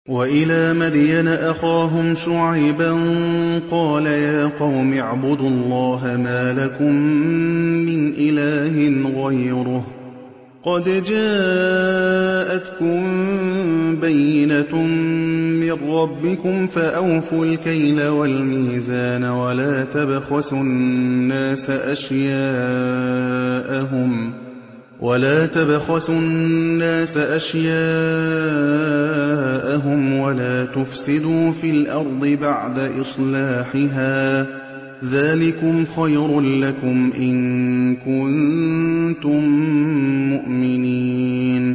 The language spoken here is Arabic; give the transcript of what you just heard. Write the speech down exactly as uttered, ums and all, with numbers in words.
وَإِلَىٰ مَدْيَنَ أَخَاهُمْ شُعَيْبًا قَالَ يَا قَوْمِ اعْبُدُوا اللَّهَ مَا لَكُم مِّنْ إِلَٰهٍ غَيْرُهُ قَدْ جَاءَتْكُم بَيِّنَةٌ مِّن رَّبِّكُمْ فَأَوْفُوا الْكَيْلَ وَالْمِيزَانَ وَلَا تَبْخَسُوا النَّاسَ أَشْيَاءَهُمْ ولا تبخسوا الناس أشياءهم ولا تفسدوا في الأرض بعد إصلاحها ذلكم خير لكم إن كنتم مؤمنين